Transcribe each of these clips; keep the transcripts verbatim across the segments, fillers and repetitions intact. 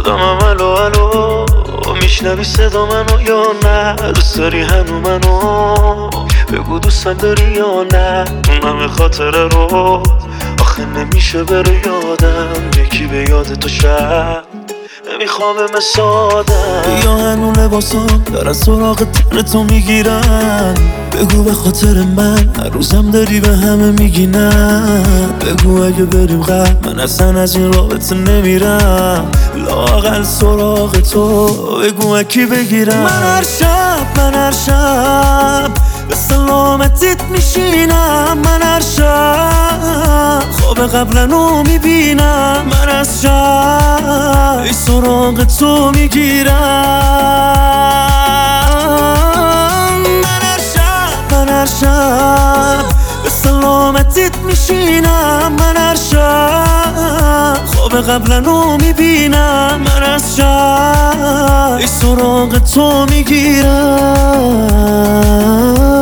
خودمم الو الو میشنوی صدا منو یا نه؟ دوست داری هنو منو؟ بگو دوستم داری یا نه؟ اون همه خاطره رو آخه نمیشه بره یادم، یکی به یاد تو شب نمیخوام سادم. یا هنو لباسام دارن سراغ تن تو میگیرن، بگو به خاطر من هر روزم داری به همه میگی نه. بگو اگه بریم غرب من اصلا از این رابطه نمیرم، لااقل سراغ تو بگو اکی بگیرم. من هر شب من هر شب به سلامتیت میشینم، من هر شب خواب قبلنو میبینم، من از شب ای سراغ تو میگیرم. من هر شب من هر شب به سلامتیت میشینم، من هر شب خواب قبلنو میبینم، من از شب ای سراغ تو میگیرم.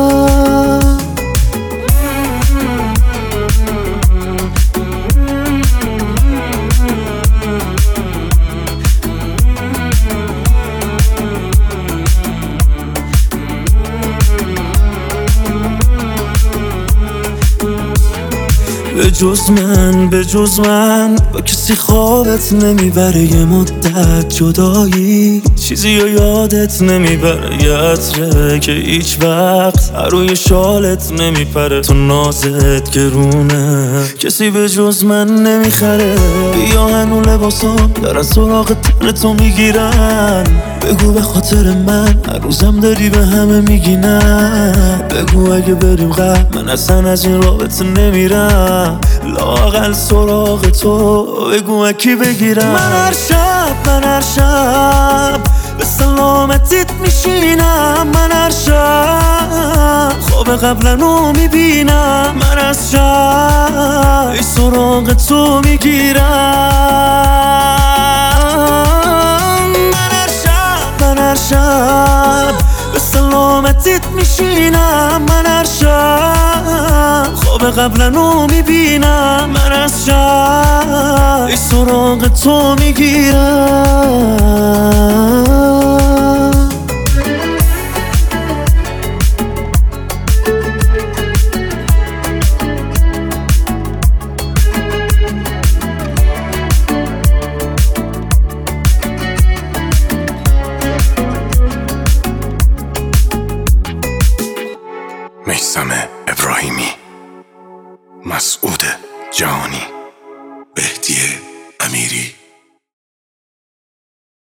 به جز من به جز من با کسی خوابت نمیبره، یه مدت جدایی چیزی رو یادت نمیبره، یه عطره که هیچ وقت روی شالت نمیپره، تو نازت گرونه کسی به جز من نمیخره. بیا هنو لباسام دارن سراغ تن تو میگیرن، بگو به خاطر من هر روزم داری به همه میگی نه. بگو اگه بریم غرب من اصلا از این رابطه نمیرم، لااقل سراغ تو بگو اکی بگیرم. من هر شب من هر شب به سلامتیت میشینم، من هر شب خواب قبلنو میبینم، من از شب ای سراغ تو میگیرم. من هر شب به سلامتیت میشینم، من هر شب خواب قبلنو میبینم، من از شب ای سراغ تو میگیرم. میثم ابراهیمی، مسعود جهانی، بهدی امیری.